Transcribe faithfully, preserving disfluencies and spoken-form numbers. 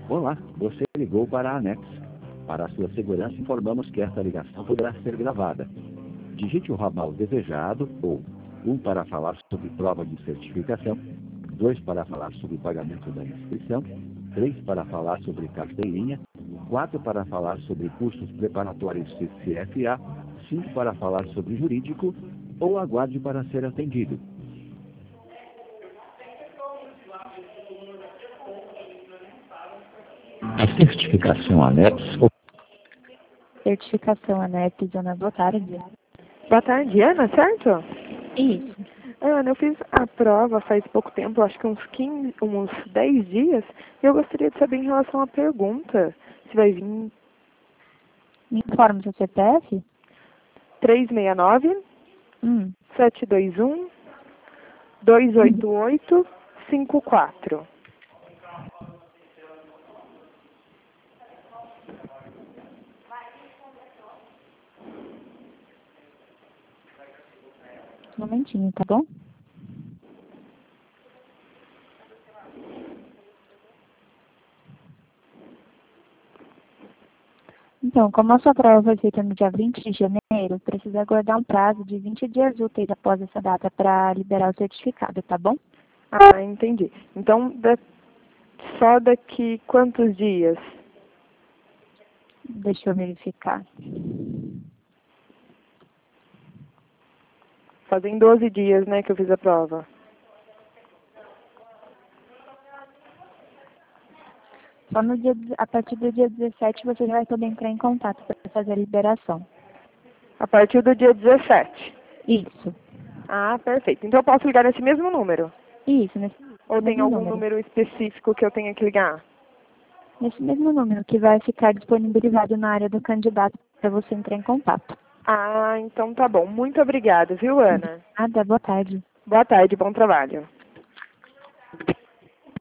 Olá, você ligou para a ANEX. Para a sua segurança, informamos que esta ligação poderá ser gravada. Digite o ramal desejado ou um para falar sobre prova de certificação, dois para falar sobre pagamento da inscrição, três para falar sobre carteirinha, quatro para falar sobre cursos preparatórios C C F A, cinco para falar sobre jurídico ou aguarde para ser atendido. A certificação ANEX. Certificação ANEP, Zona, boa tarde. Boa tarde, Ana, certo? Isso. Ana, eu fiz a prova faz pouco tempo, acho que uns quinze, uns dez dias, e eu gostaria de saber em relação à pergunta, se vai vir Me informa seu C P F? três seis nove, Hum. sete dois um, dois oito oito, cinco quatro. Um momentinho, tá bom? Então, como a sua prova foi feita no dia vinte de janeiro, precisa aguardar um prazo de vinte dias úteis após essa data para liberar o certificado, tá bom? Ah, entendi. Então, da- só daqui quantos dias? Deixa eu verificar. Fazem doze dias, né, que eu fiz a prova. Só no dia, a partir do dia dezessete você já vai poder entrar em contato para fazer a liberação. A partir do dia dezessete. Isso. Ah, perfeito. Então eu posso ligar nesse mesmo número? Isso, nesse Ou tem mesmo algum número. número específico que eu tenha que ligar? Nesse mesmo número que vai ficar disponibilizado na área do candidato para você entrar em contato. Ah, então tá bom. Muito obrigada, viu, Ana? Nada, boa tarde. Boa tarde, bom trabalho.